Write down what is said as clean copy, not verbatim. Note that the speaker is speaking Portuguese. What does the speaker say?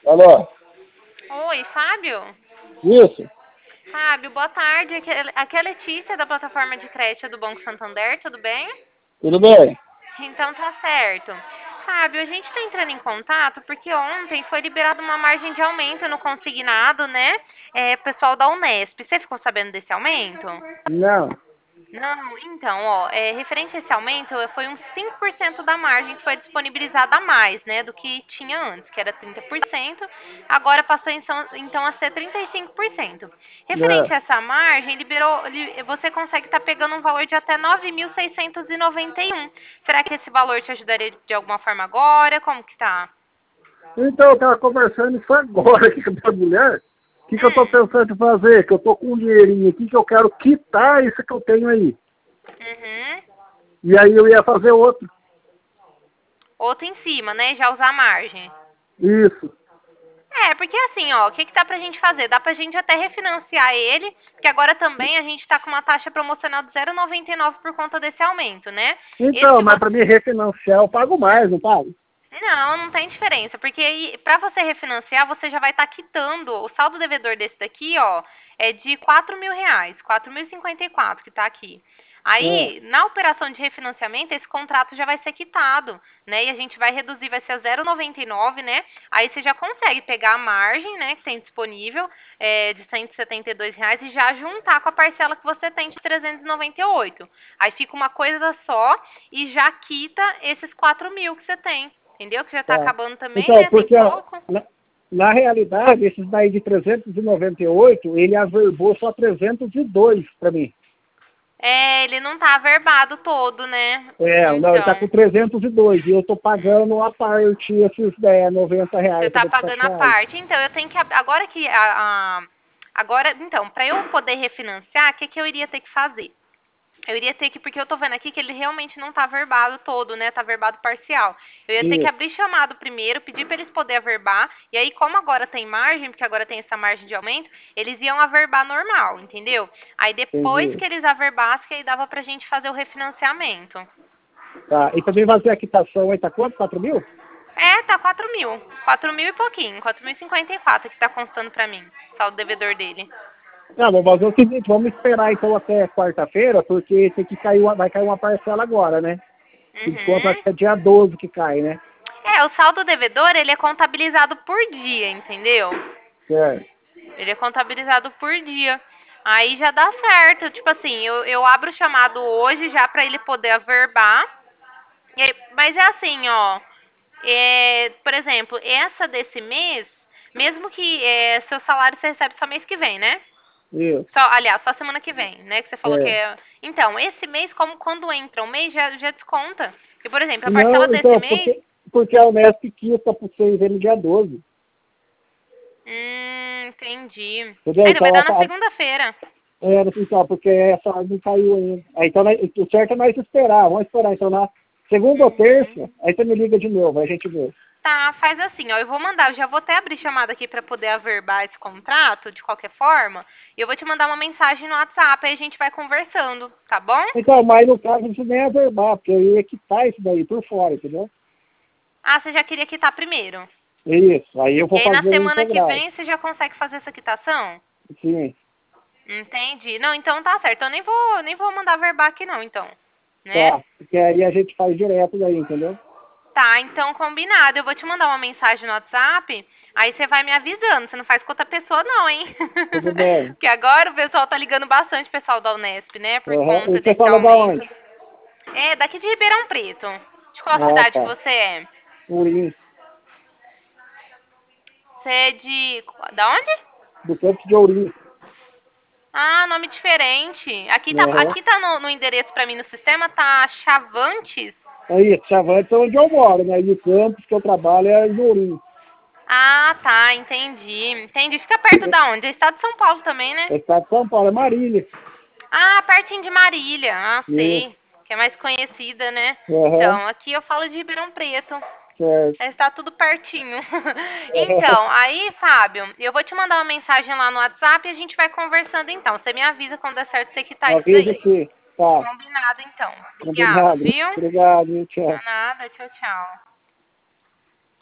Alô? Oi, Fábio? Isso? Fábio, boa tarde. Aqui é a Letícia da plataforma de crédito do Banco Santander, tudo bem? Tudo bem? Então tá certo. Fábio, a gente está entrando em contato porque ontem foi liberada uma margem de aumento no consignado, né? Pessoal da Unesp. Você ficou sabendo desse aumento? Não. Não, então, referente a esse aumento, foi uns 5% da margem que foi disponibilizada a mais, né, do que tinha antes, que era 30%, agora passou então a ser 35%. Referente É. a essa margem, você consegue estar pegando um valor de até 9.691. Será que esse valor te ajudaria de alguma forma agora? Como que tá? Então, eu estava conversando isso agora aqui com a minha mulher. O que eu estou Hum, pensando em fazer? Que eu estou com um dinheirinho aqui que eu quero quitar isso que eu tenho aí. uhum. E aí eu ia fazer outro. Outro em cima, né, já usar a margem. Isso. Porque assim, ó, o que dá pra gente fazer? Dá pra gente até refinanciar ele, que agora também a gente tá com uma taxa promocional de 0,99 por conta desse aumento, né? Esse Então, que mas você... para mim refinanciar eu pago mais, não pago? Não tem diferença, porque aí, pra você refinanciar, você já vai estar quitando, o saldo devedor desse daqui, ó, é de R$ 4.000, 4.054 que tá aqui. É. Aí, na operação de refinanciamento, esse contrato já vai ser quitado, né? E a gente vai reduzir, vai ser a 0,99, né? Aí você já consegue pegar a margem, né, que tem disponível, de R$ 172 e já juntar com a parcela que você tem de 398. Aí fica uma coisa só e já quita esses 4.000 que você tem. Entendeu? Que já tá Tá. acabando também, Então, né? Tem porque pouco. na realidade, esses daí de 398, ele averbou só 302 para mim. Ele não tá averbado todo, né? Não, ele está com Então, 302 e eu estou pagando a parte esses você R$ 90 que eu tá vou pagando a despachar aí. parte. Então, eu tenho que... Agora que... Agora, então, para eu poder refinanciar, o que eu iria ter que fazer? Eu iria ter que, porque eu tô vendo aqui que ele realmente não tá averbado todo, né? Tá averbado parcial. Eu ia ter que Isso, abrir chamado primeiro, pedir para eles poderem averbar, e aí como agora tem margem, porque agora tem essa margem de aumento, eles iam averbar normal, entendeu? Aí depois entendi. que eles averbassem, aí dava pra gente fazer o refinanciamento. Tá, e também fazer a quitação aí, tá quanto? 4.000? Tá 4.000. 4.000 e pouquinho, 4.054 que tá constando pra mim, saldo devedor dele. Não, vamos fazer o seguinte, vamos esperar então até quarta-feira, porque tem que cair vai cair uma parcela agora, né? Que conta Uhum. que é dia 12 que cai, né? O saldo devedor, ele é contabilizado por dia, entendeu? Certo. Ele é contabilizado por dia. Aí já dá certo. Tipo assim, eu abro o chamado hoje já pra ele poder averbar. Mas é assim, ó. Por exemplo, essa desse mês, mesmo que seu salário você recebe só mês que vem, né? Isso. Aliás, só semana que vem, né? Que você falou que É. é. Então, esse mês, como quando entra um mês, já desconta. E, por exemplo, a parcela Não, desse então, mês. porque a Unesp quita para vocês ele dia 12. Entendi. Entendeu? Ainda vai Então, dar na segunda-feira. então, porque essa não caiu ainda. Então, o certo é nós esperar. Vamos esperar. Então, na segunda ou Uhum. terça, aí você me liga de novo, aí a gente vê. Tá, faz assim, ó, eu vou mandar, eu já vou até abrir chamada aqui pra poder averbar esse contrato, de qualquer forma, e eu vou te mandar uma mensagem no WhatsApp, aí a gente vai conversando, tá bom? Então, mas no caso, não precisa nem averbar, porque eu ia quitar isso daí por fora, entendeu? Ah, você já queria quitar primeiro. Isso. Aí eu E vou aí na fazer o semana que integral. vem você já consegue fazer essa quitação? Sim. Entendi. Não, então tá certo, eu nem vou mandar averbar aqui não, então, né? Tá. Porque aí a gente faz direto daí, entendeu? Tá, então combinado. Eu vou te mandar uma mensagem no WhatsApp, aí você vai me avisando. Você não faz com outra pessoa não, hein? Tudo bem. Porque agora o pessoal tá ligando bastante, o pessoal da Unesp, né? Por Uhum. E conta você desse fala da aumento. onde? Daqui de Ribeirão Preto. De qual Ah, cidade que tá. você é? Urim. Você é de... Da onde? Do campo de Ourinho. Ah, nome diferente. Aqui tá, Uhum. aqui tá no endereço pra mim no sistema, tá Chavantes. Aí, Chavantes é onde eu moro, né? E o campus que eu trabalho é em Ourinho. Ah, tá, entendi. Entendi. Fica perto da onde? É estado de São Paulo também, né? É estado de São Paulo, é Marília. Ah, pertinho de Marília. Ah, Isso. sei. Que é mais conhecida, né? Uhum. Então, aqui eu falo de Ribeirão Preto. Certo. Está tudo pertinho. Uhum. Então, aí, Fábio, eu vou te mandar uma mensagem lá no WhatsApp e a gente vai conversando então. Você me avisa quando der certo você quitar isso Avisa daí. que tá. Combinado, então. Obrigada, Combinado. viu? Obrigado, tchau. Não, nada. Tchau, tchau.